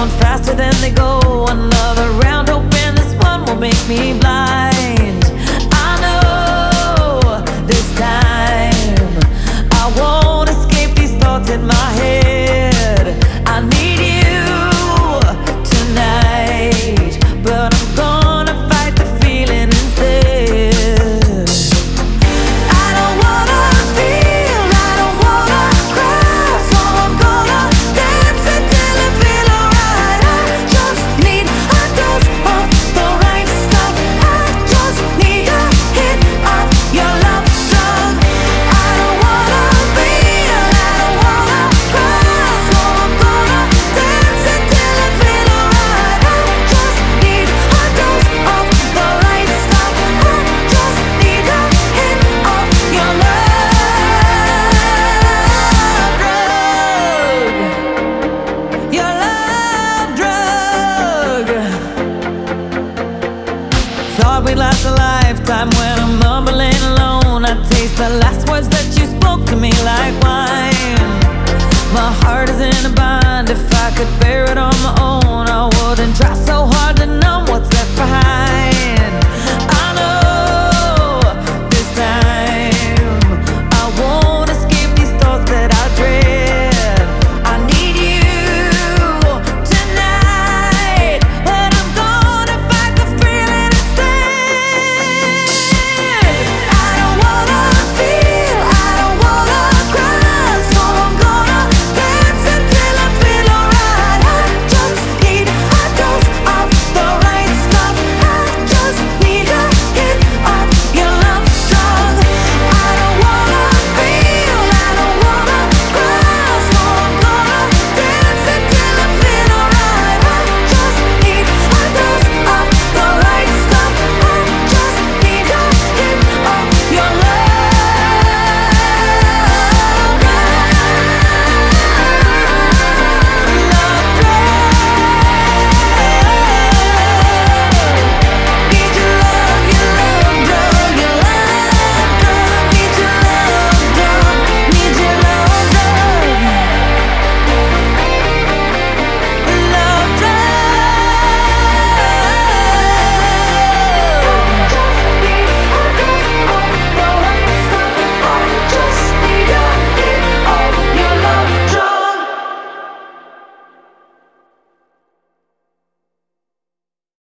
on faster than they go. Another round, hoping this one will make me blind. I know this time I won't escape these thoughts in my head. I need you tonight, but I'm gonna fight the feeling instead. I don't wanna feel, I don't wanna cry, so I'm gonna dance until I feel alright. I just need a dose of the right stuff. I just need a hit of your love drug. I don't wanna feel, I don't wanna cry, so I'm gonna dance until I feel alright. I just need a dose of the right stuff. I just need a hit of your love drug. Your love drug. Thought we'd last a lifetime. When I'm mumbling alone, I taste the last words that you spoke to me like wine. My heart is in a bind. If I could bear it on my own, I wouldn't try so hard to numb what's left behind.